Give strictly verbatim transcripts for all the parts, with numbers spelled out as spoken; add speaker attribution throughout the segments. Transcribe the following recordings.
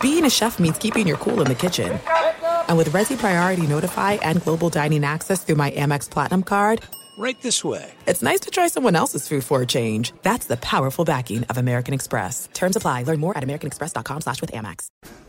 Speaker 1: being a chef means keeping your cool in the kitchen. And with Resi Priority Notify and Global Dining Access through my Amex Platinum card,
Speaker 2: right this way.
Speaker 1: It's nice to try someone else's food for a change. That's the powerful backing of American Express. Terms apply. Learn more at americanexpress.com slash with Amex.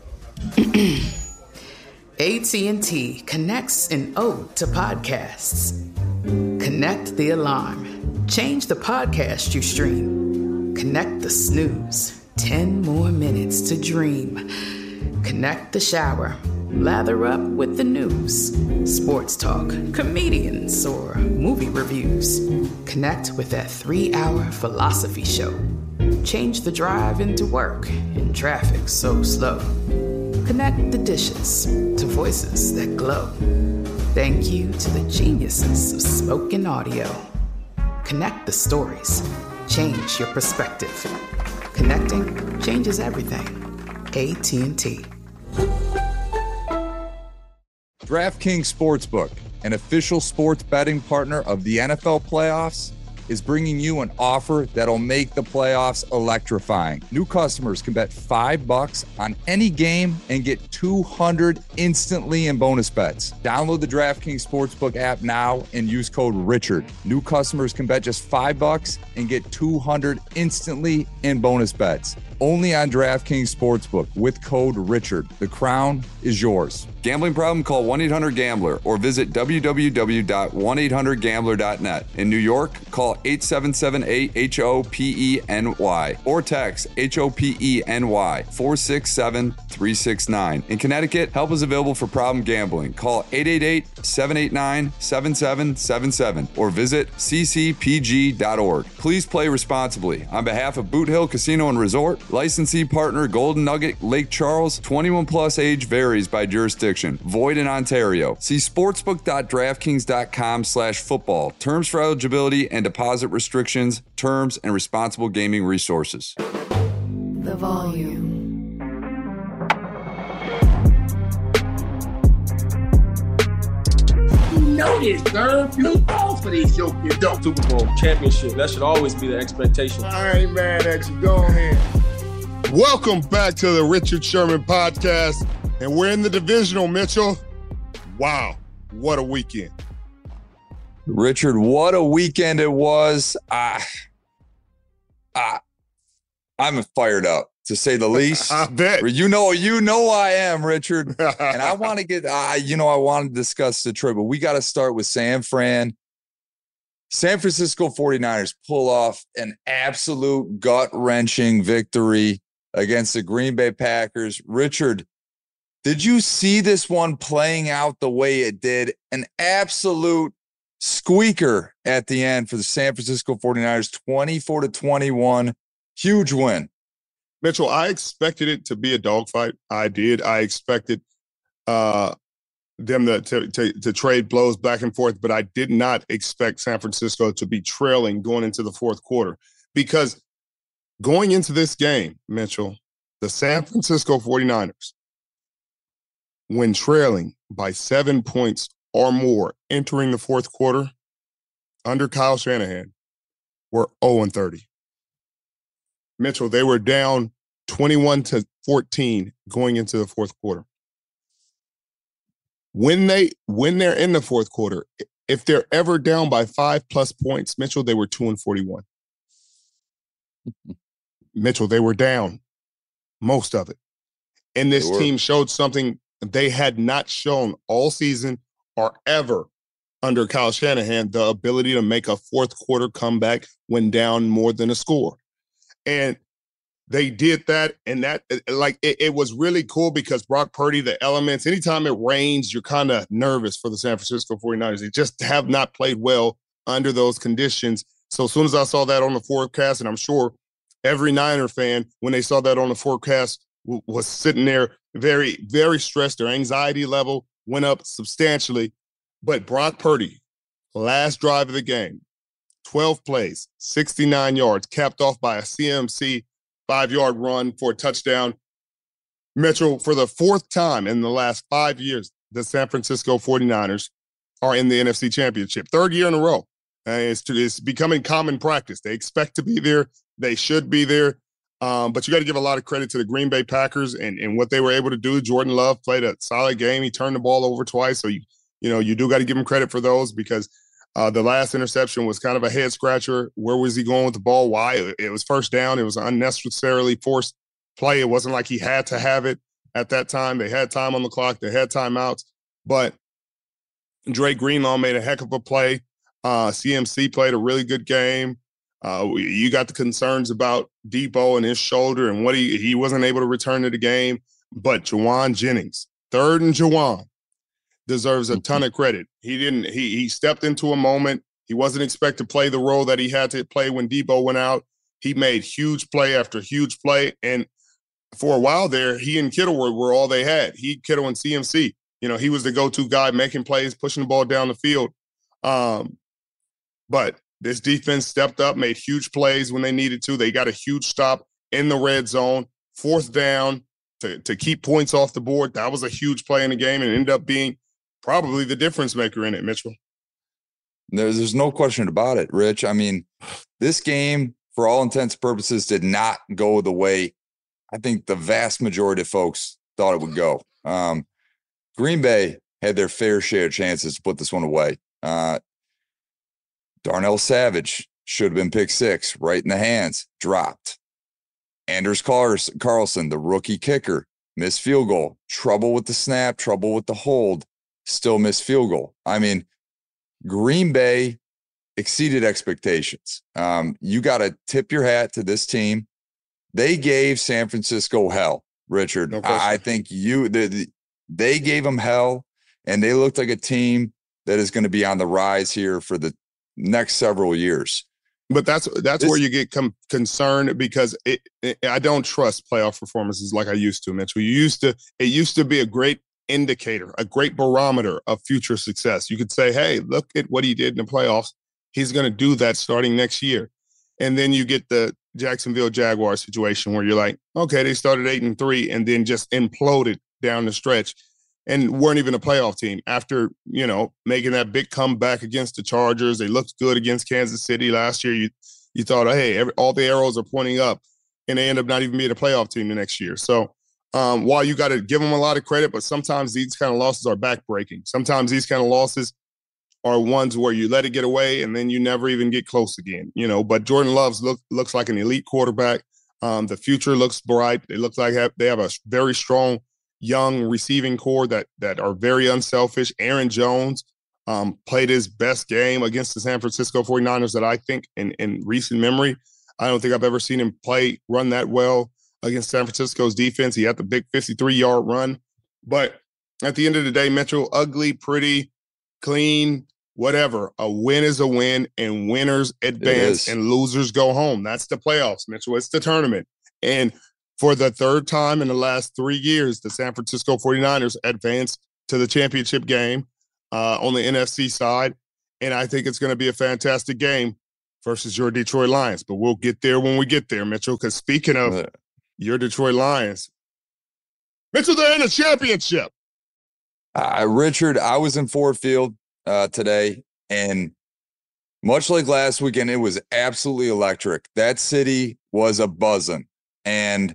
Speaker 3: A T and T connects an ode to podcasts. Connect the alarm. Change the podcast you stream. Connect the snooze. Ten more minutes to dream. Connect the shower. Lather up with the news. Sports talk, comedians, or movie reviews. Connect with that three-hour philosophy show. Change the drive into work in traffic so slow. Connect the dishes to voices that glow. Thank you to the geniuses of spoken audio. Connect the stories. Change your perspective. Connecting changes everything. A T and T.
Speaker 4: DraftKings Sportsbook, an official sports betting partner of the N F L playoffs, is bringing you an offer that'll make the playoffs electrifying. New customers can bet five bucks on any game and get two hundred instantly in bonus bets. Download the DraftKings Sportsbook app now and use code Richard. New customers can bet just five bucks and get two hundred instantly in bonus bets. Only on DraftKings Sportsbook with code Richard. The crown is yours.
Speaker 5: Gambling problem? Call one eight hundred gambler or visit w w w dot one eight hundred gambler dot net. In New York, call eight seven seven eight H O P E N Y or text H O P E N Y four six seven three six nine. In Connecticut, help is available for problem gambling. Call eight eight eight seven eight nine seven seven seven seven or visit c c p g dot org. Please play responsibly. On behalf of Boot Hill Casino and Resort, licensee partner Golden Nugget Lake Charles, twenty-one plus age varies by jurisdiction. Void in Ontario. See sportsbook dot draftkings dot com slash football. Terms for eligibility and deposit restrictions, terms, and responsible gaming resources.
Speaker 6: The volume.
Speaker 7: Know this, sir. You fall for these jokers, don't.
Speaker 8: Super Bowl championship. That should always be the expectation.
Speaker 7: I ain't mad at you. Go ahead.
Speaker 9: Welcome back to the Richard Sherman Podcast. And we're in the divisional, Mitchell. Wow, what a weekend.
Speaker 4: Richard, what a weekend it was. I, I, I'm fired up, to say the least.
Speaker 9: I bet.
Speaker 4: You know, you know I am, Richard. And I want to get, uh, you know, I want to discuss Detroit, but we got to start with San Fran. San Francisco forty-niners pull off an absolute gut-wrenching victory against the Green Bay Packers. Richard, did you see this one playing out the way it did? An absolute squeaker at the end for the San Francisco forty-niners, twenty-four to twenty-one. Huge win.
Speaker 9: Mitchell, I expected it to be a dogfight. I did. I expected uh, them to, to, to, to trade blows back and forth, but I did not expect San Francisco to be trailing going into the fourth quarter. Because going into this game, Mitchell, the San Francisco forty-niners, when trailing by seven points or more entering the fourth quarter, under Kyle Shanahan, were oh and thirty. Mitchell, they were down twenty-one to fourteen going into the fourth quarter. When, they, when they're in the fourth quarter, if they're ever down by five plus points, Mitchell, they were two and forty-one. Mitchell, they were down most of it. And this team showed something they had not shown all season or ever under Kyle Shanahan, the ability to make a fourth quarter comeback when down more than a score. And they did that, and that, like, it, it was really cool because Brock Purdy, the elements, anytime it rains, you're kind of nervous for the San Francisco forty-niners. They just have not played well under those conditions. So as soon as I saw that on the forecast, and I'm sure every Niner fan, when they saw that on the forecast, w- was sitting there very, very stressed. Their anxiety level went up substantially. But Brock Purdy, last drive of the game, twelve plays, sixty-nine yards, capped off by a C M C five-yard run for a touchdown. Mitchell, for the fourth time in the last five years, the San Francisco forty-niners are in the N F C Championship. Third year in a row. Uh, it's, it's becoming common practice. They expect to be there. They should be there. Um, but you got to give a lot of credit to the Green Bay Packers and, and what they were able to do. Jordan Love played a solid game. He turned the ball over twice. So, you, you know, you do got to give him credit for those because uh, the last interception was kind of a head scratcher. Where was he going with the ball? Why? It, it was first down. It was an unnecessarily forced play. It wasn't like he had to have it at that time. They had time on the clock. They had timeouts. But Dre Greenlaw made a heck of a play. Uh, C M C played a really good game. Uh, you got the concerns about Debo and his shoulder and what he he wasn't able to return to the game. But Jauan Jennings, third and Jauan, deserves a ton of credit. He didn't. He he stepped into a moment. He wasn't expected to play the role that he had to play when Debo went out. He made huge play after huge play, and for a while there, he and Kittle were, were all they had. He, Kittle, and C M C. You know, he was the go-to guy, making plays, pushing the ball down the field. Um, but this defense stepped up, made huge plays when they needed to. They got a huge stop in the red zone, fourth down to, to keep points off the board. That was a huge play in the game and ended up being probably the difference maker in it, Mitchell.
Speaker 4: There's, there's no question about it, Rich. I mean, this game, for all intents and purposes, did not go the way I think the vast majority of folks thought it would go. Um, Green Bay had their fair share of chances to put this one away. Uh, Darnell Savage should have been pick six, right in the hands, dropped. Anders Carlson, the rookie kicker, missed field goal. Trouble with the snap, trouble with the hold, still missed field goal. I mean, Green Bay exceeded expectations. Um, you got to tip your hat to this team. They gave San Francisco hell, Richard. No I, I think you the, the, they gave them hell, and they looked like a team that is going to be on the rise here for the next several years.
Speaker 9: But that's that's this, where you get com- concerned because it, it, I don't trust playoff performances like I used to, Mitchell. You used to it used to be a great indicator, a great barometer of future success. You could say, hey, look at what he did in the playoffs. He's going to do that starting next year. And then you get the Jacksonville Jaguars situation where you're like, okay, they started eight and three and then just imploded down the stretch and weren't even a playoff team after, you know, making that big comeback against the Chargers. They looked good against Kansas City last year. You you thought, hey, every, all the arrows are pointing up, and they end up not even being a playoff team the next year. So um, while you got to give them a lot of credit, but sometimes these kind of losses are backbreaking. Sometimes these kind of losses are ones where you let it get away and then you never even get close again, you know. But Jordan Love look, looks like an elite quarterback. Um, the future looks bright. It looks like have, they have a very strong young receiving core that that are very unselfish. Aaron Jones um, played his best game against the San Francisco forty-niners that I think in, in recent memory. I don't think I've ever seen him play, run that well against San Francisco's defense. He had the big fifty-three-yard run. But at the end of the day, Metro, ugly, pretty, clean, whatever. A win is a win, and winners advance and losers go home. That's the playoffs, Mitchell. It's the tournament. And for the third time in the last three years, the San Francisco forty-niners advanced to the championship game uh, on the N F C side. And I think it's going to be a fantastic game versus your Detroit Lions. But we'll get there when we get there, Mitchell, because speaking of yeah. your Detroit Lions, Mitchell, they're in a championship.
Speaker 4: Uh, Richard, I was in Ford Field uh, today, and much like last weekend, it was absolutely electric. That city was a buzzing. And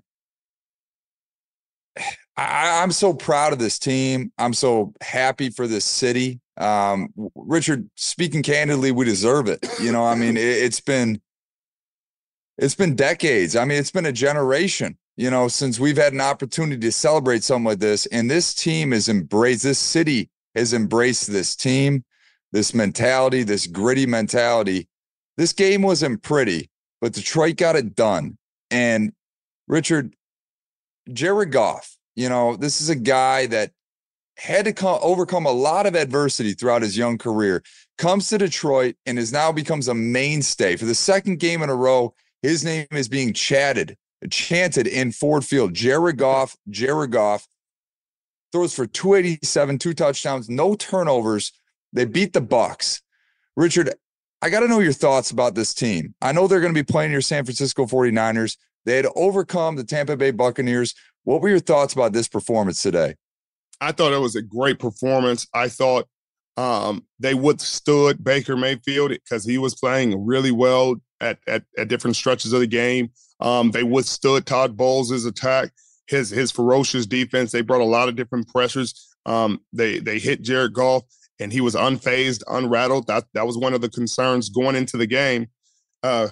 Speaker 4: I, I'm so proud of this team. I'm so happy for this city. Um, Richard, speaking candidly, we deserve it. You know, I mean, it, it's been, it's been decades. I mean, it's been a generation, you know, since we've had an opportunity to celebrate something like this. And this team has embraced, this city has embraced this team, this mentality, this gritty mentality. This game wasn't pretty, but Detroit got it done. And Richard, Jared Goff, you know, this is a guy that had to come, overcome a lot of adversity throughout his young career, comes to Detroit and is now becomes a mainstay. For the second game in a row, his name is being chatted, chanted in Ford Field. Jared Goff, Jared Goff throws for two eighty-seven, two touchdowns, no turnovers. They beat the Bucs. Richard, I got to know your thoughts about this team. I know they're going to be playing your San Francisco forty-niners. They had overcome the Tampa Bay Buccaneers. What were your thoughts about this performance today?
Speaker 9: I thought it was a great performance. I thought um, they withstood Baker Mayfield because he was playing really well at, at, at different stretches of the game. Um, they withstood Todd Bowles' attack, his his ferocious defense. They brought a lot of different pressures. Um, they they hit Jared Goff, and he was unfazed, unrattled. That that was one of the concerns going into the game, uh,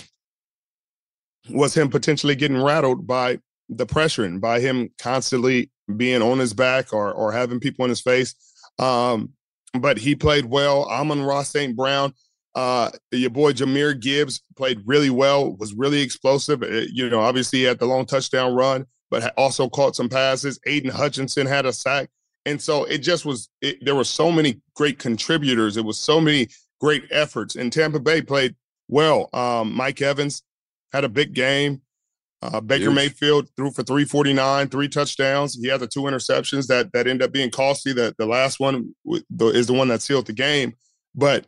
Speaker 9: was him potentially getting rattled by the pressure and by him constantly being on his back or or having people in his face. Um, but he played well. Amon-Ra Saint Brown, uh, your boy Jahmyr Gibbs played really well, was really explosive. It, you know, obviously he had the long touchdown run, but also caught some passes. Aiden Hutchinson had a sack. And so it just was, it, there were so many great contributors. It was so many great efforts. And Tampa Bay played well. Um, Mike Evans had a big game. Uh, Baker Huge. Mayfield threw for three forty-nine, three touchdowns. He had the two interceptions that that ended up being costly. That the last one is the one that sealed the game. But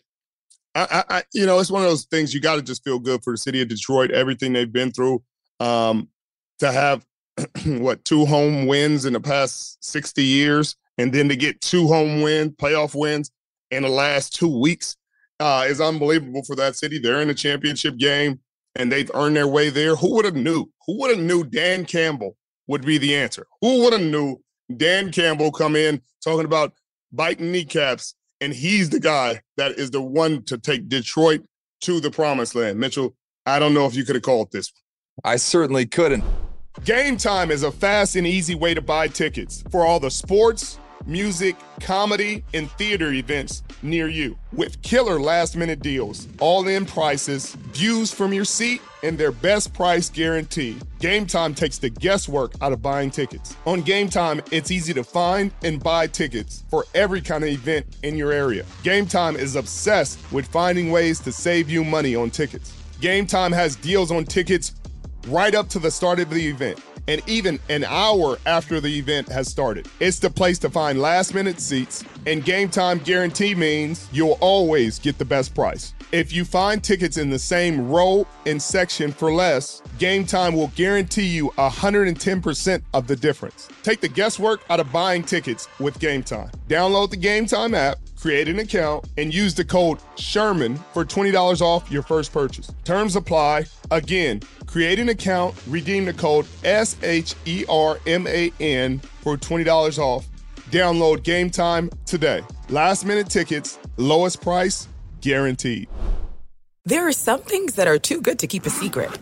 Speaker 9: I, I you know, it's one of those things you got to just feel good for the city of Detroit. Everything they've been through, um, to have what two home wins in the past sixty years, and then to get two home win playoff wins in the last two weeks uh, is unbelievable for that city. They're in the championship game, and they've earned their way there. Who would have knew? Who would have knew Dan Campbell would be the answer? Who would have knew Dan Campbell come in talking about biting kneecaps, and he's the guy that is the one to take Detroit to the promised land? Mitchell, I don't know if you could have called this.
Speaker 4: I certainly couldn't.
Speaker 9: Game Time is a fast and easy way to buy tickets for all the sports, music, comedy, and theater events near you. With killer last-minute deals, all-in prices, views from your seat, and their best price guarantee. Game Time takes the guesswork out of buying tickets. On Game Time, it's easy to find and buy tickets for every kind of event in your area. Game Time is obsessed with finding ways to save you money on tickets. Game Time has deals on tickets right up to the start of the event, and even an hour after the event has started. It's the place to find last-minute seats, and Game Time guarantee means you'll always get the best price. If you find tickets in the same row and section for less, Game Time will guarantee you one hundred ten percent of the difference. Take the guesswork out of buying tickets with Game Time. Download the Game Time app, create an account, and use the code Sherman for twenty dollars off your first purchase. Terms apply. Again, create an account, redeem the code S H E R M A N for twenty dollars off. Download Game Time today. Last minute tickets, lowest price, guaranteed.
Speaker 1: There are some things that are too good to keep a secret.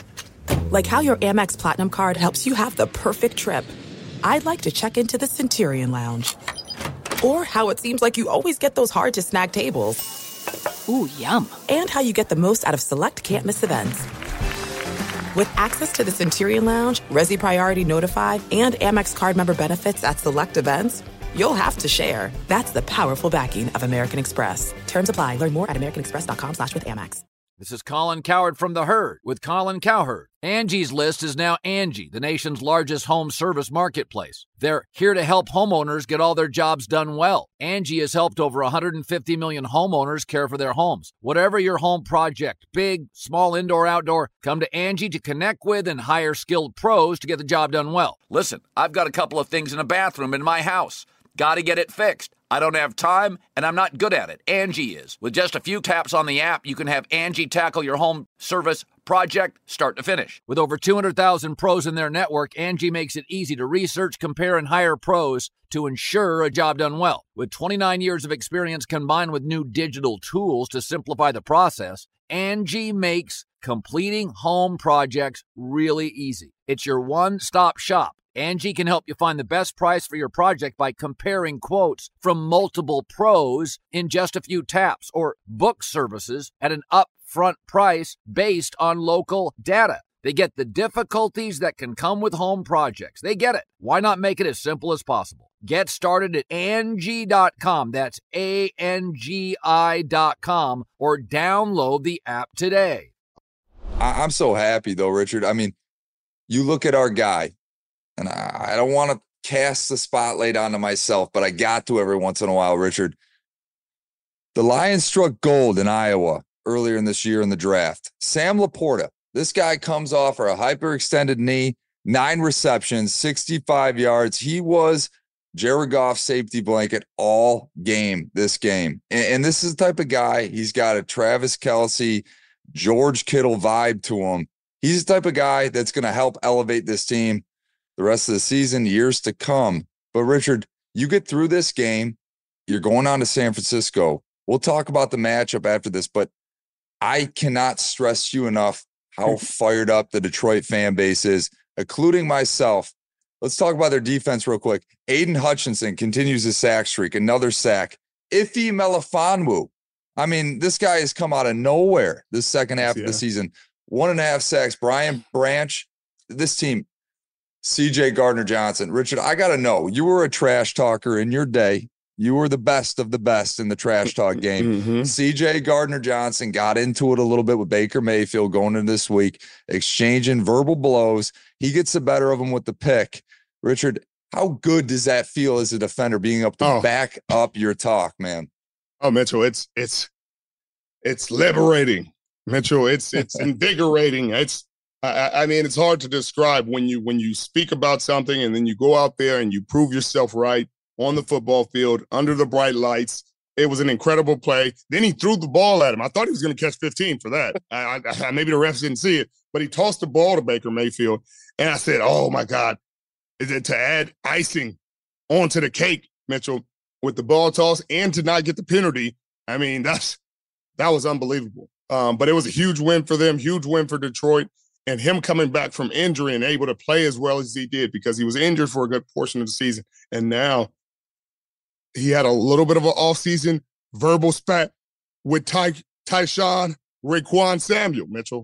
Speaker 1: Like how your Amex Platinum card helps you have the perfect trip. I'd like to check into the Centurion Lounge. Or how it seems like you always get those hard-to-snag tables.
Speaker 2: Ooh, yum.
Speaker 1: And how you get the most out of select can't-miss events. With access to the Centurion Lounge, Resi Priority Notified, and Amex card member benefits at select events, you'll have to share. That's the powerful backing of American Express. Terms apply. Learn more at americanexpress.com slash with Amex.
Speaker 10: This is Colin Cowherd from The Herd with Colin Cowherd. Angie's List is now Angie, the nation's largest home service marketplace. They're here to help homeowners get all their jobs done well. Angie has helped over one hundred fifty million homeowners care for their homes. Whatever your home project, big, small, indoor, outdoor, come to Angie to connect with and hire skilled pros to get the job done well. Listen, I've got a couple of things in a bathroom in my house. Got to get it fixed. I don't have time, and I'm not good at it. Angie is. With just a few taps on the app, you can have Angie tackle your home service project start to finish. With over two hundred thousand pros in their network, Angie makes it easy to research, compare, and hire pros to ensure a job done well. With twenty-nine years of experience combined with new digital tools to simplify the process, Angie makes completing home projects really easy. It's your one-stop shop. Angie can help you find the best price for your project by comparing quotes from multiple pros in just a few taps, or book services at an upfront price based on local data. They get the difficulties that can come with home projects. They get it. Why not make it as simple as possible? Get started at Angie dot com. That's A N G I dot com, or download the app today.
Speaker 4: I'm so happy, though, Richard. I mean, you look at our guy, and I don't want to cast the spotlight onto myself, but I got to every once in a while, Richard. The Lions struck gold in Iowa earlier in this year in the draft. Sam Laporta, this guy comes off for a hyperextended knee, nine receptions, sixty-five yards. He was Jared Goff's safety blanket all game, this game. And, and this is the type of guy, he's got a Travis Kelce George Kittle vibe to him. He's the type of guy that's going to help elevate this team the rest of the season, years to come. But Richard, you get through this game, you're going on to San Francisco. We'll talk about the matchup after this, but I cannot stress you enough how fired up the Detroit fan base is, including myself. Let's talk about their defense real quick. Aiden Hutchinson continues his sack streak, another sack. Ife Melifonwu. I mean, this guy has come out of nowhere this second half yeah. of the season. One and a half sacks. Brian Branch, this team, C J Gardner-Johnson. Richard, I got to know, you were a trash talker in your day. You were the best of the best in the trash talk game. Mm-hmm. C J Gardner-Johnson got into it a little bit with Baker Mayfield going into this week, exchanging verbal blows. He gets the better of him with the pick. Richard, how good does that feel as a defender, being able to oh. back up your talk, man?
Speaker 9: Oh, Mitchell, it's it's it's liberating, Mitchell. It's it's invigorating. It's I, I mean, it's hard to describe when you when you speak about something and then you go out there and you prove yourself right on the football field under the bright lights. It was an incredible play. Then he threw the ball at him. I thought he was going to catch fifteen for that. I, I, maybe the refs didn't see it, but he tossed the ball to Baker Mayfield, and I said, "Oh my God!" Is it to add icing onto the cake, Mitchell, with the ball toss and to not get the penalty? I mean, that's that was unbelievable. Um, but it was a huge win for them, huge win for Detroit, and him coming back from injury and able to play as well as he did because he was injured for a good portion of the season, and now he had a little bit of an off-season verbal spat with Ty Tyshawn Raekwon Samuel, Mitchell.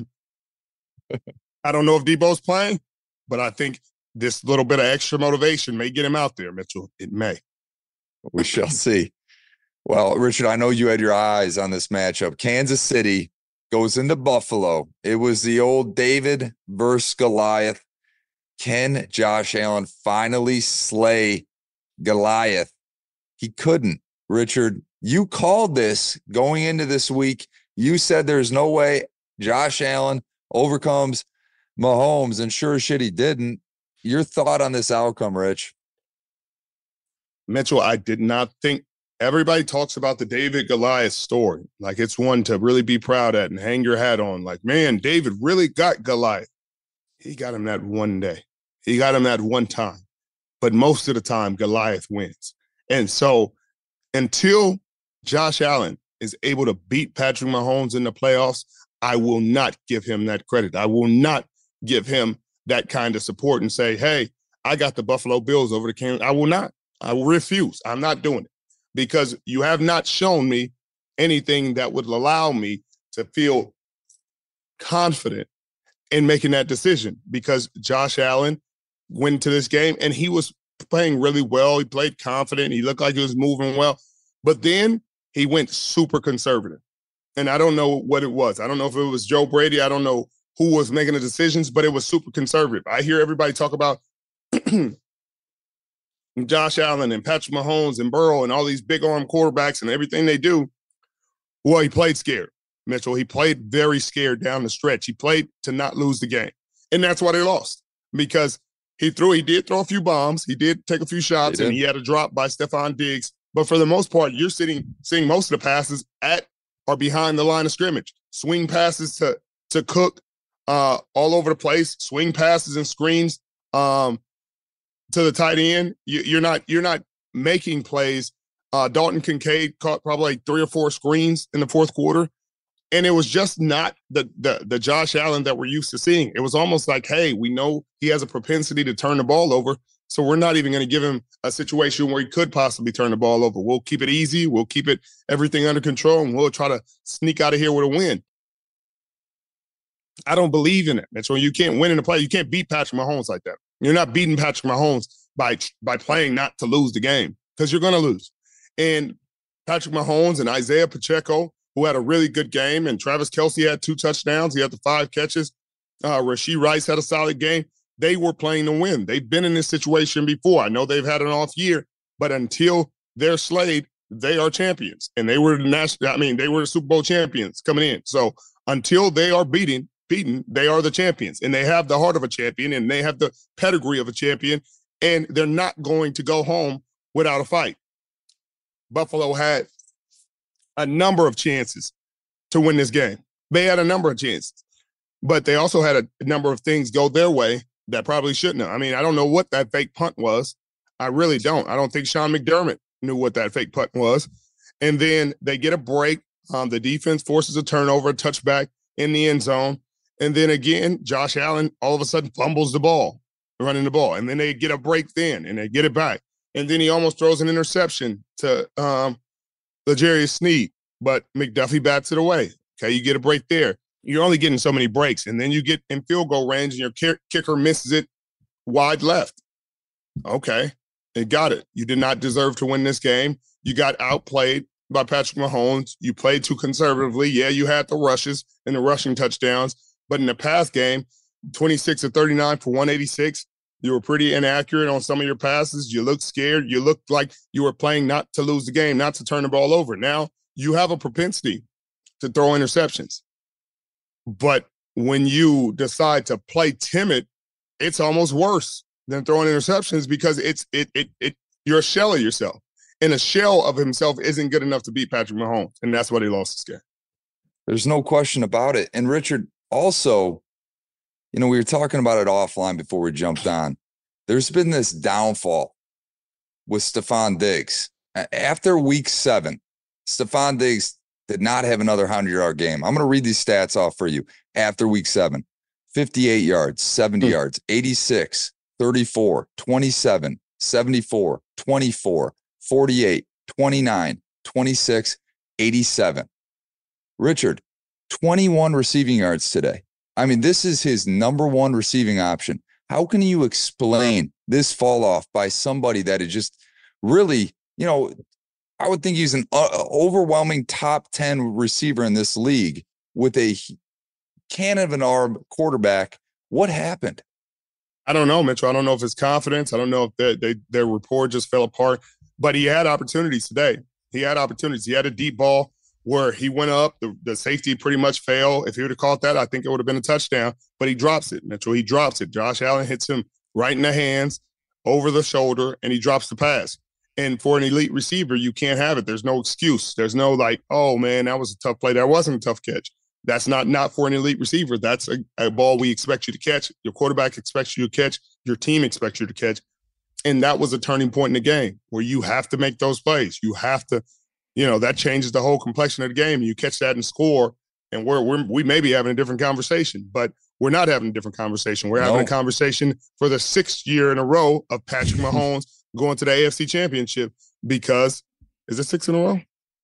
Speaker 9: I don't know if Debo's playing, but I think this little bit of extra motivation may get him out there, Mitchell. It may.
Speaker 4: We shall see. Well, Richard, I know you had your eyes on this matchup. Kansas City goes into Buffalo. It was the old David versus Goliath. Can Josh Allen finally slay Goliath? He couldn't. Richard, you called this going into this week. You said there's no way Josh Allen overcomes Mahomes, and sure as shit he didn't. Your thought on this outcome, Rich?
Speaker 9: Mitchell, I did not think everybody talks about the David Goliath story. Like it's one to really be proud at and hang your hat on. Like, man, David really got Goliath. He got him that one day. He got him that one time. But most of the time, Goliath wins. And so until Josh Allen is able to beat Patrick Mahomes in the playoffs, I will not give him that credit. I will not give him that kind of support and say, hey, I got the Buffalo Bills over the Kansas. I will not. I will refuse. I'm not doing it because you have not shown me anything that would allow me to feel confident in making that decision because Josh Allen went into this game and he was playing really well. He played confident. He looked like he was moving well. But then he went super conservative. And I don't know what it was. I don't know if it was Joe Brady. I don't know who was making the decisions, but it was super conservative. I hear everybody talk about Josh Allen and Patrick Mahomes and Burrow and all these big arm quarterbacks and everything they do. Well, he played scared, Mitchell. He played very scared down the stretch. He played to not lose the game. And that's why they lost because he threw, he did throw a few bombs. He did take a few shots he and he had a drop by Stephon Diggs. But for the most part, you're sitting, seeing most of the passes at or behind the line of scrimmage. Swing passes to, to Cook uh, all over the place, swing passes and screens um, to the tight end. You, you're not, you're not making plays. Uh, Dalton Kincaid caught probably like three or four screens in the fourth quarter. And it was just not the, the the Josh Allen that we're used to seeing. It was almost like, hey, we know he has a propensity to turn the ball over, so we're not even going to give him a situation where he could possibly turn the ball over. We'll keep it easy. We'll keep it everything under control, and we'll try to sneak out of here with a win. I don't believe in it, Mitchell. You can't win in the play. You can't beat Patrick Mahomes like that. You're not beating Patrick Mahomes by, by playing not to lose the game because you're going to lose. And Patrick Mahomes and Isaiah Pacheco, who had a really good game, and Travis Kelce had two touchdowns. He had the five catches. Uh, Rashee Rice had a solid game. They were playing to win. They've been in this situation before. I know they've had an off year, but until they're slayed, they are champions. And they were the national, I mean, they were the Super Bowl champions coming in. So until they are beaten, beaten, they are the champions. And they have the heart of a champion, and they have the pedigree of a champion, and they're not going to go home without a fight. Buffalo had a number of chances to win this game. They had a number of chances, but they also had a number of things go their way that probably shouldn't have. I mean, I don't know what that fake punt was. I really don't. I don't think Sean McDermott knew what that fake punt was. And then they get a break. Um, the defense forces a turnover, a touchback in the end zone. And then again, Josh Allen all of a sudden fumbles the ball, running the ball. And then they get a break then, and they get it back. And then he almost throws an interception to um, L'Jarius Sneed, but McDuffie bats it away. Okay, you get a break there. You're only getting so many breaks. And then you get in field goal range, and your ki- kicker misses it wide left. Okay. They got it. You did not deserve to win this game. You got outplayed by Patrick Mahomes. You played too conservatively. Yeah, you had the rushes and the rushing touchdowns. But in the pass game, twenty-six of thirty-nine for one eighty-six, you were pretty inaccurate on some of your passes. You looked scared. You looked like you were playing not to lose the game, not to turn the ball over. Now you have a propensity to throw interceptions. But when you decide to play timid, it's almost worse than throwing interceptions because it's it it it you're a shell of yourself. And a shell of himself isn't good enough to beat Patrick Mahomes. And that's why he lost this game.
Speaker 5: There's no question about it. And Richard, also, you know, we were talking about it offline before we jumped on. There's been this downfall with Stephon Diggs. After week seven, Stephon Diggs did not have another hundred-yard game. I'm going to read these stats off for you. After week seven, fifty-eight yards, seventy hmm. yards, eighty-six, thirty-four, twenty-seven, seventy-four, twenty-four, forty-eight, twenty-nine, twenty-six, eighty-seven. Richard, twenty-one receiving yards today. I mean, this is his number one receiving option. How can you explain this fall off by somebody that is just really, you know, I would think he's an uh, overwhelming top ten receiver in this league with a cannon of an arm quarterback. What happened?
Speaker 9: I don't know, Mitchell. I don't know if it's confidence. I don't know if they, they, their rapport just fell apart. But he had opportunities today. He had opportunities. He had a deep ball where he went up. The, the safety pretty much failed. If he would have caught that, I think it would have been a touchdown. But he drops it, Mitchell. He drops it. Josh Allen hits him right in the hands, over the shoulder, and he drops the pass. And for an elite receiver, you can't have it. There's no excuse. There's no like, oh, man, that was a tough play. That wasn't a tough catch. That's not not for an elite receiver. That's a, a ball we expect you to catch. Your quarterback expects you to catch. Your team expects you to catch. And that was a turning point in the game where you have to make those plays. You have to, you know, that changes the whole complexion of the game. You catch that and score, and we're, we're we may be having a different conversation, but we're not having a different conversation. We're no. having a conversation for the sixth year in a row of Patrick Mahomes going to the A F C Championship because is it six in a row?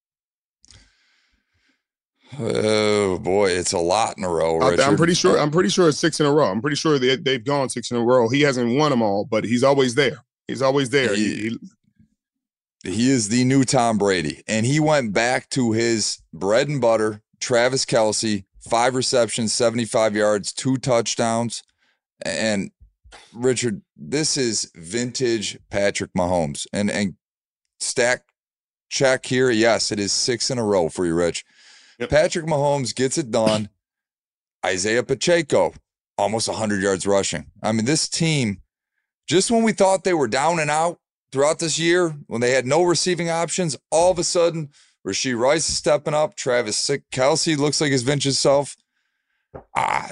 Speaker 5: Oh boy, it's a lot in a row. Richard.
Speaker 9: I'm pretty sure. I'm pretty sure it's six in a row. I'm pretty sure they, they've gone six in a row. He hasn't won them all, but he's always there. He's always there.
Speaker 5: He, he, he is the new Tom Brady, and he went back to his bread and butter. Travis Kelce, five receptions, seventy-five yards, two touchdowns, and Richard, this is vintage Patrick Mahomes. And and stack check here. Yes, it is six in a row for you, Rich. Yep. Patrick Mahomes gets it done. Isaiah Pacheco, almost one hundred yards rushing. I mean, this team, just when we thought they were down and out throughout this year, when they had no receiving options, all of a sudden, Rashee Rice is stepping up. Travis Kelce looks like his vintage self. I,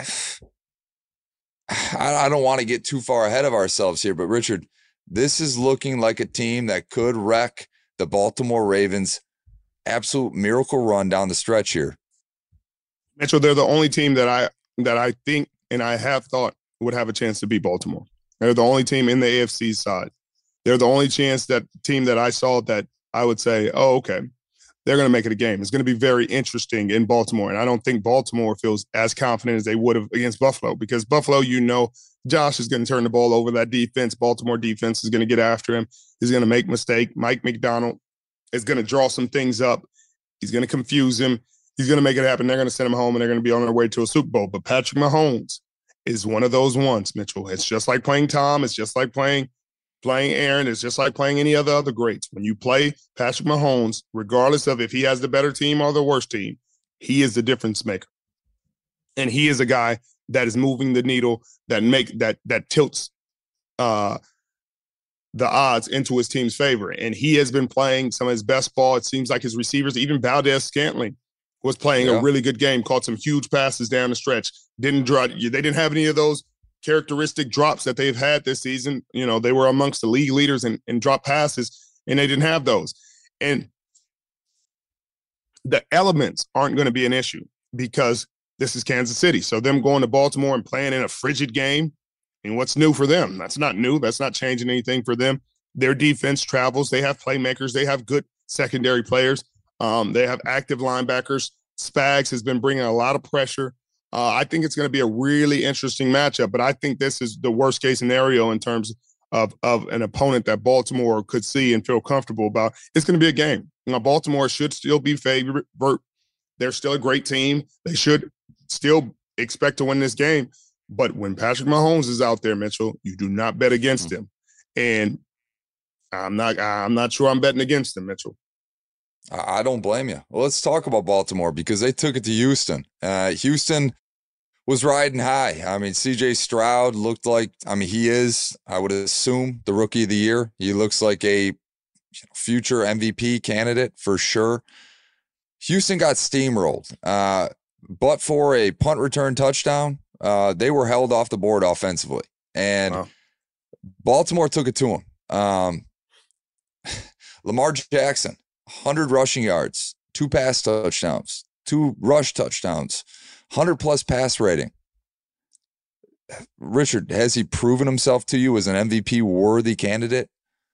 Speaker 5: I don't want to get too far ahead of ourselves here, but Richard, this is looking like a team that could wreck the Baltimore Ravens' absolute miracle run down the stretch here.
Speaker 9: Mitchell, they're the only team that I that I think and I have thought would have a chance to beat Baltimore. They're the only team in the A F C side. They're the only chance that team that I saw that I would say, oh, okay, they're going to make it a game. It's going to be very interesting in Baltimore. And I don't think Baltimore feels as confident as they would have against Buffalo because Buffalo, you know, Josh is going to turn the ball over. That defense, Baltimore defense is going to get after him. He's going to make a mistake. Mike McDonald is going to draw some things up. He's going to confuse him. He's going to make it happen. They're going to send him home, and they're going to be on their way to a Super Bowl. But Patrick Mahomes is one of those ones, Mitchell. It's just like playing Tom. It's just like playing playing Aaron. It's just like playing any other other greats. When you play Patrick Mahomes, regardless of if he has the better team or the worse team, he is the difference maker. And he is a guy that is moving the needle, that make that that tilts uh, the odds into his team's favor. And he has been playing some of his best ball. It seems like his receivers, even Valdez Scantling, was playing
Speaker 4: yeah.
Speaker 9: a really good game, caught some huge passes down the stretch. Didn't drop. They didn't have any of those characteristic drops that they've had this season. You know, they were amongst the league leaders in, in drop passes, and they didn't have those. And the elements aren't going to be an issue because this is Kansas City. So them going to Baltimore and playing in a frigid game, and what's new for them? That's not new. That's not changing anything for them. Their defense travels. They have playmakers. They have good secondary players. Um, they have active linebackers. Spags has been bringing a lot of pressure. Uh, I think it's going to be a really interesting matchup, but I think this is the worst case scenario in terms of, of an opponent that Baltimore could see and feel comfortable about. It's going to be a game. You know, Baltimore should still be favored. They're still a great team. They should still expect to win this game. But when Patrick Mahomes is out there, Mitchell, you do not bet against him. And I'm not I'm not sure I'm betting against him, Mitchell.
Speaker 4: I don't blame you. Well, let's talk about Baltimore because they took it to Houston. Uh, Houston was riding high. I mean, C J Stroud looked like, I mean, he is, I would assume, the rookie of the year. He looks like a future M V P candidate for sure. Houston got steamrolled. Uh, but for a punt return touchdown, uh, they were held off the board offensively. And wow. Baltimore took it to him. Um, Lamar Jackson, one hundred rushing yards, two pass touchdowns, two rush touchdowns, one hundred plus pass rating. Richard, has he proven himself to you as an M V P worthy candidate?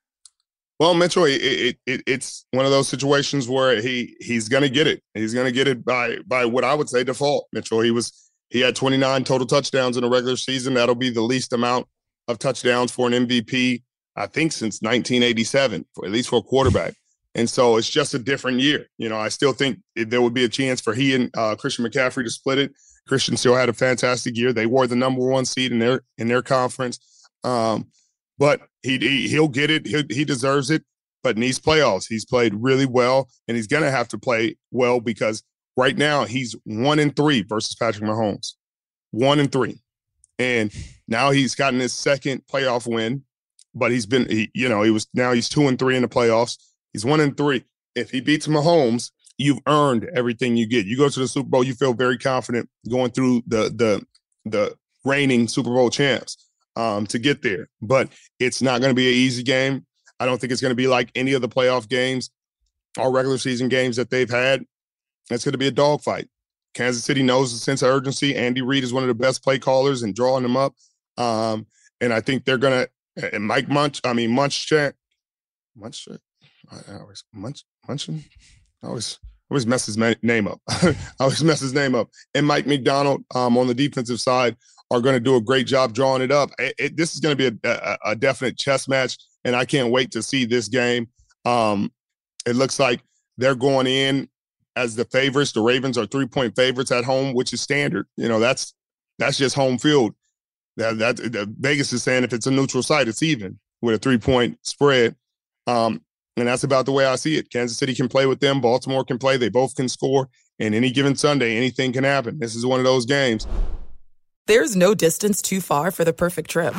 Speaker 9: Well, Mitchell, it, it, it, it's one of those situations where he he's going to get it. He's going to get it by by what I would say default. Mitchell, he was he had twenty-nine total touchdowns in a regular season. That'll be the least amount of touchdowns for an M V P, I think, since nineteen eighty-seven, for, at least for a quarterback. And so it's just a different year. You know, I still think it, there would be a chance for he and uh, Christian McCaffrey to split it. Christian still had a fantastic year. They were the number one seed in their in their conference. Um, but he, he he'll get it. He he deserves it. But in these playoffs, he's played really well, and he's going to have to play well because right now he's one and three versus Patrick Mahomes, one and three, and now he's gotten his second playoff win. But he's been, he, you know, he was now he's two and three in the playoffs. He's one and three. If he beats Mahomes, you've earned everything you get. You go to the Super Bowl, you feel very confident going through the the the reigning Super Bowl champs um, to get there. But it's not going to be an easy game. I don't think it's going to be like any of the playoff games or regular season games that they've had. It's going to be a dogfight. Kansas City knows the sense of urgency. Andy Reid is one of the best play callers and drawing them up. Um, and I think they're going to, and Mike Munch, I mean, Munchak, Munchak, I always, Munch, Munchin, I always, always mess his ma- name up. I always mess his name up. And Mike McDonald um, on the defensive side are going to do a great job drawing it up. It, it, this is going to be a, a, a definite chess match, and I can't wait to see this game. Um, it looks like they're going in as the favorites. The Ravens are three-point favorites at home, which is standard. You know, that's that's just home field. That that the, Vegas is saying if it's a neutral site, it's even with a three-point spread. Um, and that's about the way I see it. Kansas City can play with them. Baltimore can play. They both can score. And any given Sunday, anything can happen. This is one of those games.
Speaker 1: There's no distance too far for the perfect trip.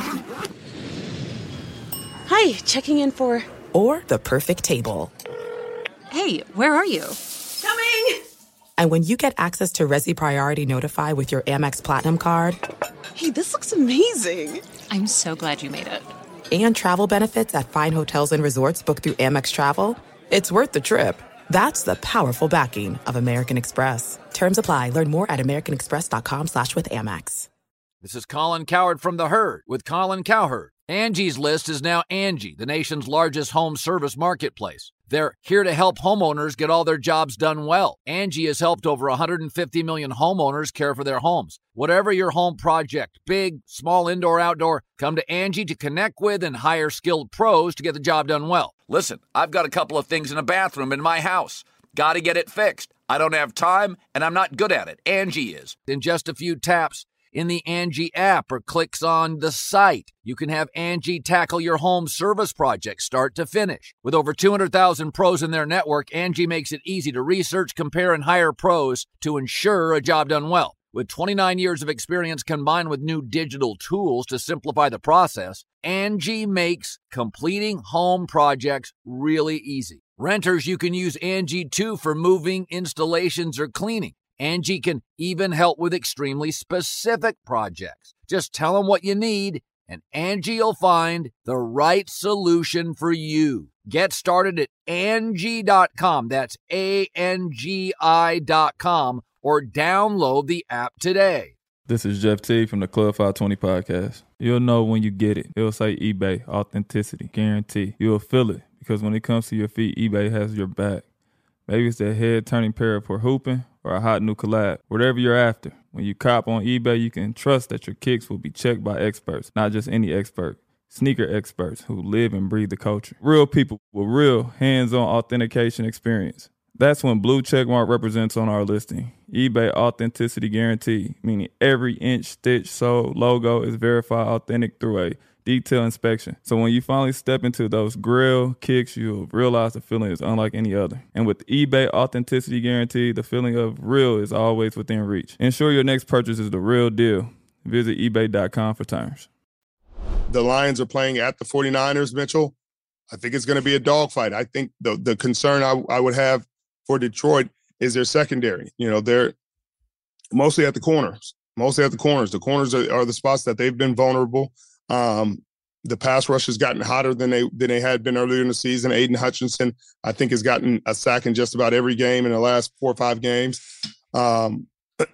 Speaker 11: Hi, checking in for...
Speaker 1: Or the perfect table.
Speaker 2: Hey, where are you?
Speaker 11: Coming!
Speaker 1: And when you get access to Resi Priority Notify with your Amex Platinum card...
Speaker 11: Hey, this looks amazing!
Speaker 2: I'm so glad you made it.
Speaker 1: And travel benefits at fine hotels and resorts booked through Amex Travel, it's worth the trip. That's the powerful backing of American Express. Terms apply. Learn more at americanexpress.com slash with Amex.
Speaker 10: This is Colin Cowherd from The Herd with Colin Cowherd. Angie's List is now Angie, the nation's largest home service marketplace. They're here to help homeowners get all their jobs done well. Angie has helped over one hundred fifty million homeowners care for their homes. Whatever your home project, big, small, indoor, outdoor, come to Angie to connect with and hire skilled pros to get the job done well. Listen, I've got a couple of things in a bathroom in my house. Got to get it fixed. I don't have time, and I'm not good at it. Angie is. In just a few taps, in the Angie app or clicks on the site, you can have Angie tackle your home service project start to finish. With over two hundred thousand pros in their network, Angie makes it easy to research, compare, and hire pros to ensure a job done well. With twenty-nine years of experience combined with new digital tools to simplify the process, Angie makes completing home projects really easy. Renters, you can use Angie too for moving, installations, or cleaning. Angie can even help with extremely specific projects. Just tell them what you need, and Angie will find the right solution for you. Get started at Angie dot com. That's A N G I dot com, or download the app today.
Speaker 12: This is Jeff T from the Club five twenty podcast. You'll know when you get it. It'll say eBay, authenticity, guarantee. You'll feel it because when it comes to your feet, eBay has your back. Maybe it's that head-turning pair for hooping or a hot new collab. Whatever you're after, when you cop on eBay, you can trust that your kicks will be checked by experts, not just any expert. Sneaker experts who live and breathe the culture. Real people with real hands-on authentication experience. That's when blue checkmark represents on our listing. eBay Authenticity Guarantee, meaning every inch, stitch, sole, logo is verified authentic through a detailed inspection. So when you finally step into those grill kicks, you'll realize the feeling is unlike any other. And with eBay Authenticity Guarantee, the feeling of real is always within reach. Ensure your next purchase is the real deal. Visit ebay dot com for terms.
Speaker 9: The Lions are playing at the 49ers, Mitchell. I think it's going to be a dogfight. I think the the concern I, I would have for Detroit is their secondary. You know, they're mostly at the corners, mostly at the corners. The corners are, are the spots that they've been vulnerable. Um, the pass rush has gotten hotter than they than they had been earlier in the season. Aiden Hutchinson, I think, has gotten a sack in just about every game in the last four or five games. Um,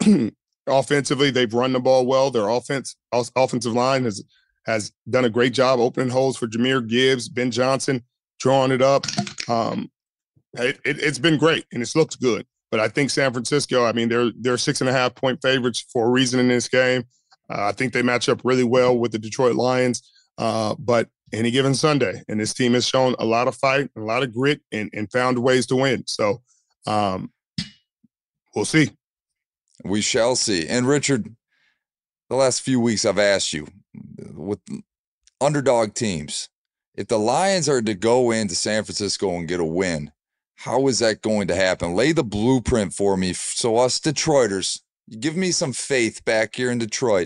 Speaker 9: offensively, they've run the ball well. Their offense, offensive line has has done a great job opening holes for Jahmyr Gibbs, Ben Johnson, drawing it up. Um, it, it, it's been great, and it's looked good. But I think San Francisco, I mean, they're they're six and a half point favorites for a reason in this game. Uh, I think they match up really well with the Detroit Lions. Uh, but any given Sunday, and this team has shown a lot of fight, a lot of grit, and, and found ways to win. So um, we'll see.
Speaker 4: We shall see. And Richard, the last few weeks I've asked you, with underdog teams, if the Lions are to go into San Francisco and get a win, how is that going to happen? Lay the blueprint for me. So us Detroiters, give me some faith back here in Detroit.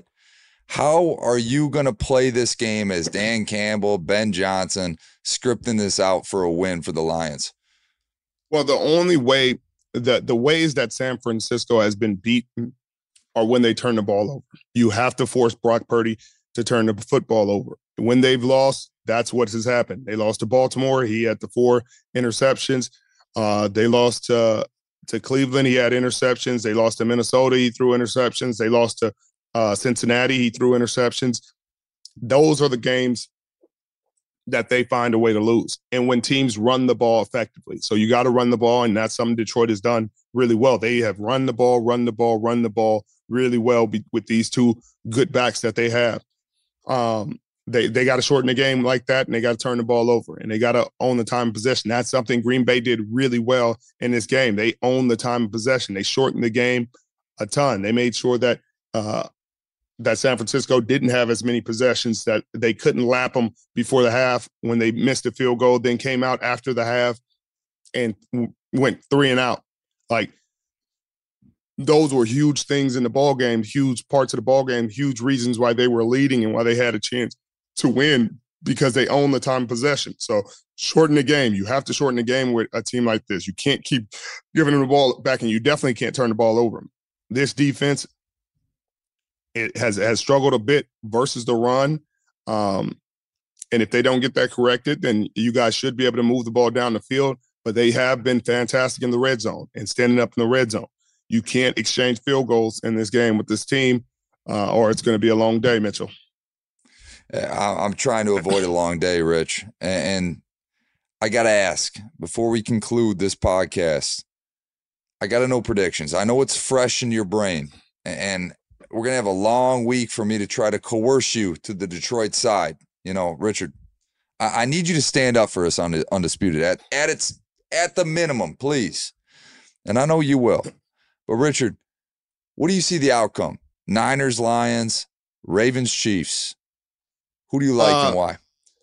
Speaker 4: How are you going to play this game as Dan Campbell, Ben Johnson, scripting this out for a win for the Lions?
Speaker 9: Well, the only way, the, the ways that San Francisco has been beaten are when they turn the ball over. You have to force Brock Purdy to turn the football over. When they've lost, that's what has happened. They lost to Baltimore. He had the four interceptions. Uh, they lost to, to Cleveland. He had interceptions. They lost to Minnesota. He threw interceptions. They lost to uh, Cincinnati. He threw interceptions. Those are the games that they find a way to lose. And when teams run the ball effectively. So you got to run the ball, and that's something Detroit has done really well. They have run the ball, run the ball, run the ball really well be, with these two good backs that they have. Um, they they got to shorten the game like that, and they got to turn the ball over, and they got to own the time of possession. That's something Green Bay did really well in this game. They owned the time of possession. They shortened the game a ton. They made sure that uh, that San Francisco didn't have as many possessions, that they couldn't lap them before the half when they missed a field goal, then came out after the half and went three and out. Like, those were huge things in the ball game, huge parts of the ball game, huge reasons why they were leading and why they had a chance to win, because they own the time of possession. So shorten the game. You have to shorten the game with a team like this. You can't keep giving them the ball back, and you definitely can't turn the ball over them. This defense, it has has struggled a bit versus the run. Um, and if they don't get that corrected, then you guys should be able to move the ball down the field. But they have been fantastic in the red zone and standing up in the red zone. You can't exchange field goals in this game with this team, uh, or it's going to be a long day, Mitchell.
Speaker 4: I'm trying to avoid a long day, Rich. And I got to ask, before we conclude this podcast, I got to know predictions. I know it's fresh in your brain, and we're going to have a long week for me to try to coerce you to the Detroit side. You know, Richard, I, I need you to stand up for us on the Undisputed at, at its at the minimum, please. And I know you will. But, Richard, what do you see the outcome? Niners, Lions, Ravens, Chiefs. Who do you like uh, and why?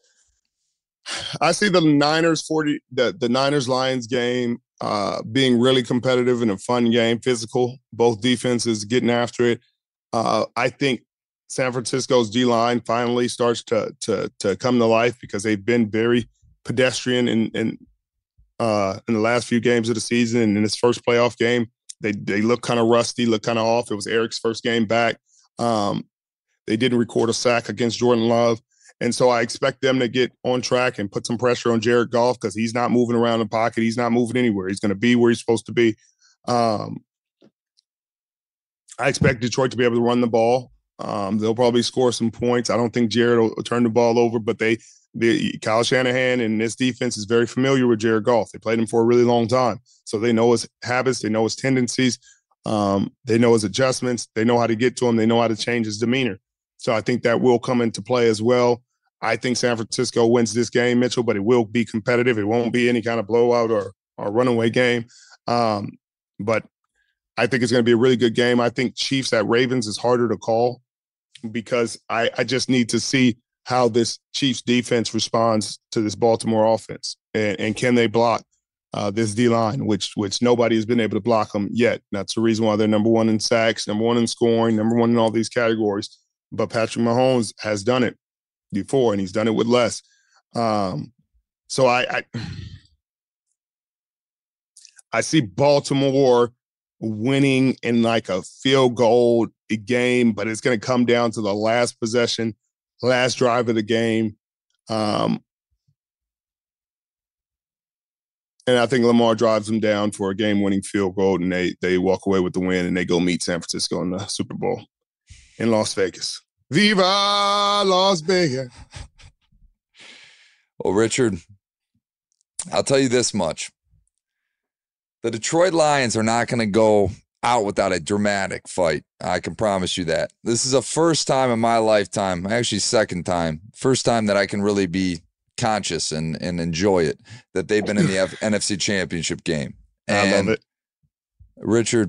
Speaker 9: I see the Niners forty the, the Niners Lions game uh, being really competitive and a fun game, physical. Both defenses getting after it. Uh, I think San Francisco's D-line finally starts to to to come to life because they've been very pedestrian in in, uh, in the last few games of the season. And in this first playoff game, they they look kind of rusty, look kind of off. It was Eric's first game back. Um, they didn't record a sack against Jordan Love. And so I expect them to get on track and put some pressure on Jared Goff because he's not moving around the pocket. He's not moving anywhere. He's going to be where he's supposed to be. Um, I expect Detroit to be able to run the ball. Um, they'll probably score some points. I don't think Jared will turn the ball over, but they, the Kyle Shanahan and this defense is very familiar with Jared Goff. They played him for a really long time. So they know his habits. They know his tendencies. Um, they know his adjustments. They know how to get to him. They know how to change his demeanor. So I think that will come into play as well. I think San Francisco wins this game, Mitchell, but it will be competitive. It won't be any kind of blowout or, or runaway game. Um, but I think it's going to be a really good game. I think Chiefs at Ravens is harder to call because I, I just need to see how this Chiefs defense responds to this Baltimore offense. And, and can they block uh, this D-line, which which nobody has been able to block them yet. That's the reason why they're number one in sacks, number one in scoring, number one in all these categories. But Patrick Mahomes has done it before, and he's done it with less. Um, so I, I I see Baltimore winning in like a field goal game, but it's going to come down to the last possession, last drive of the game. Um, and I think Lamar drives them down for a game-winning field goal, and they they walk away with the win, and they go meet San Francisco in the Super Bowl in Las Vegas. Viva Las Vegas.
Speaker 5: Well, Richard, I'll tell you this much. The Detroit Lions are not going to go out without a dramatic fight. I can promise you that. This is the first time in my lifetime, actually second time, first time that I can really be conscious and, and enjoy it, that they've been in the F- N F C Championship game. And
Speaker 9: I love it.
Speaker 5: Richard,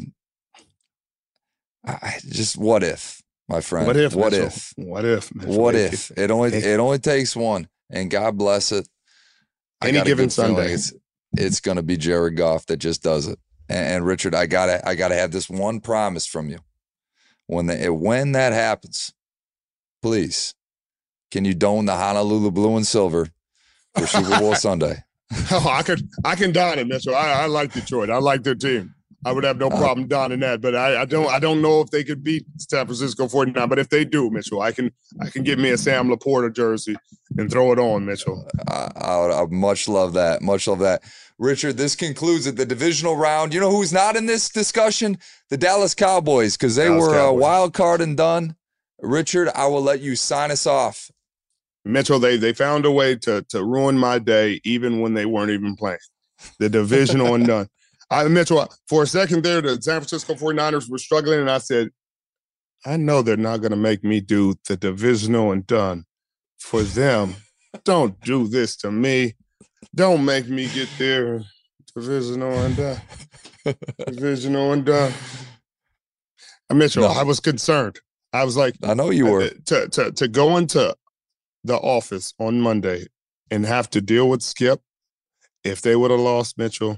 Speaker 5: I, just what if, my friend?
Speaker 9: What if?
Speaker 5: What
Speaker 9: Mitchell?
Speaker 5: if?
Speaker 9: What if? Mitchell?
Speaker 5: What if? It only it only takes one, and God bless it. I
Speaker 9: Any
Speaker 5: got a
Speaker 9: given
Speaker 5: good feeling
Speaker 9: Sunday.
Speaker 5: It's, it's going to be Jared Goff that just does it. And, and Richard, I gotta I gotta have this one promise from you. When the, when that happens, please, can you don the Honolulu blue and silver for Super Bowl Sunday?
Speaker 9: Oh, I can I can don it, Mitchell. I, I like Detroit. I like their team. I would have no problem donning that, but I, I don't I don't know if they could beat San Francisco forty-nine. But if they do, Mitchell, I can I can get me a Sam Laporta jersey and throw it on, Mitchell.
Speaker 5: I, I would I much love that. Much love that. Richard, this concludes it. The divisional round. You know who's not in this discussion? The Dallas Cowboys, because they Dallas were Cowboys. a wild card and done. Richard, I will let you sign us off.
Speaker 9: Mitchell, they they found a way to to ruin my day, even when they weren't even playing. The divisional and done. I, Mitchell, for a second there, the San Francisco forty-niners were struggling, and I said, I know they're not going to make me do the divisional and done for them. Don't do this to me. Don't make me get there. Divisional and done. Divisional and done. Mitchell, no. I was concerned. I was like,
Speaker 5: I know you were.
Speaker 9: To, to, to go into the office on Monday and have to deal with Skip, if they would have lost, Mitchell,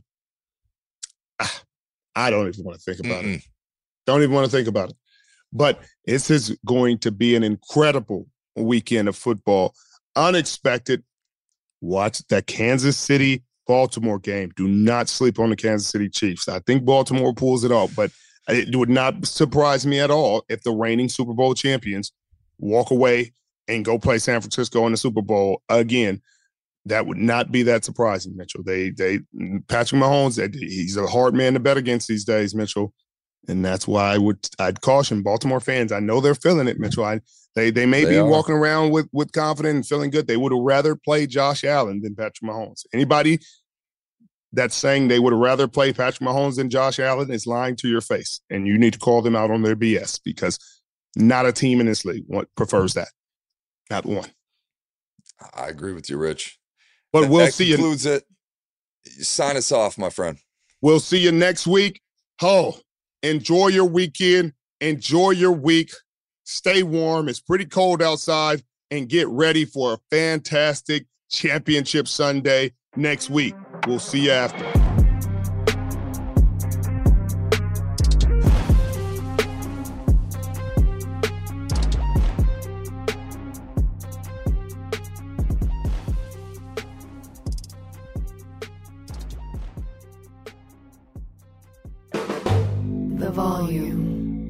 Speaker 9: I don't even want to think about Mm-mm. it. Don't even want to think about it. But this is going to be an incredible weekend of football. Unexpected. Watch that Kansas City-Baltimore game. Do not sleep on the Kansas City Chiefs. I think Baltimore pulls it off, but it would not surprise me at all if the reigning Super Bowl champions walk away and go play San Francisco in the Super Bowl again. That would not be that surprising, Mitchell. They, they, Patrick Mahomes, he's a hard man to bet against these days, Mitchell, and that's why I would, I'd caution Baltimore fans. I know they're feeling it, Mitchell. I, they, they may they be are. walking around with, with confidence and feeling good. They would have rather played Josh Allen than Patrick Mahomes. Anybody that's saying they would have rather play Patrick Mahomes than Josh Allen is lying to your face, and you need to call them out on their B S because not a team in this league prefers that. Not one.
Speaker 5: I agree with you, Rich.
Speaker 9: But
Speaker 5: that,
Speaker 9: we'll
Speaker 5: that
Speaker 9: see
Speaker 5: concludes you. it. Sign us off, my friend.
Speaker 9: We'll see you next week. Oh, enjoy your weekend. Enjoy your week. Stay warm. It's pretty cold outside. And get ready for a fantastic championship Sunday next week. We'll see you after.
Speaker 6: The volume.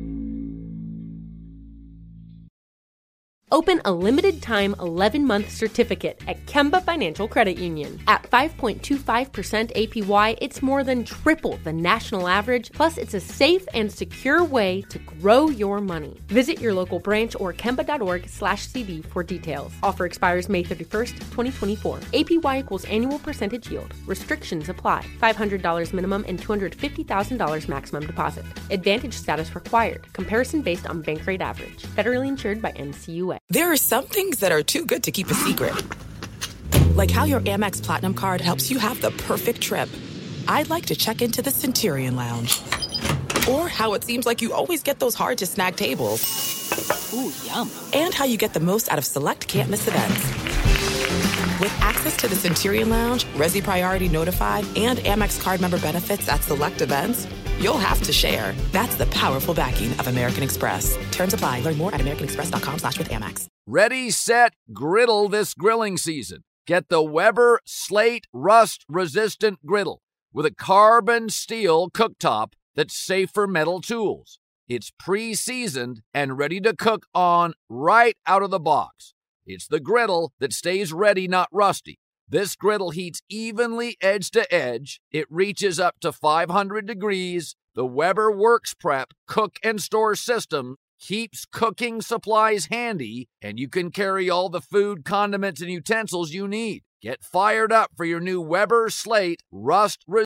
Speaker 13: Open a limited-time eleven-month certificate at Kemba Financial Credit Union. At five point two five percent A P Y, it's more than triple the national average, plus it's a safe and secure way to grow your money. Visit your local branch or kemba.org slash CD for details. Offer expires May thirty-first, twenty twenty-four. A P Y equals annual percentage yield. Restrictions apply. five hundred dollars minimum and two hundred fifty thousand dollars maximum deposit. Advantage status required. Comparison based on bank rate average. Federally insured by N C U A.
Speaker 1: There are some things that are too good to keep a secret. Like how your Amex Platinum card helps you have the perfect trip. I'd like to check into the Centurion Lounge. Or how it seems like you always get those hard-to-snag tables. Ooh, yum. And how you get the most out of select can't-miss events. With access to the Centurion Lounge, Resi Priority Notified, and Amex card member benefits at select events, you'll have to share. That's the powerful backing of American Express. Terms apply. Learn more at americanexpress.com slash with Amex.
Speaker 10: Ready, set, griddle this grilling season. Get the Weber Slate Rust-Resistant Griddle with a carbon steel cooktop that's safe for metal tools. It's pre-seasoned and ready to cook on right out of the box. It's the griddle that stays ready, not rusty. This griddle heats evenly edge to edge. It reaches up to five hundred degrees. The Weber Works Prep cook and store system keeps cooking supplies handy, and you can carry all the food, condiments, and utensils you need. Get fired up for your new Weber Slate Rust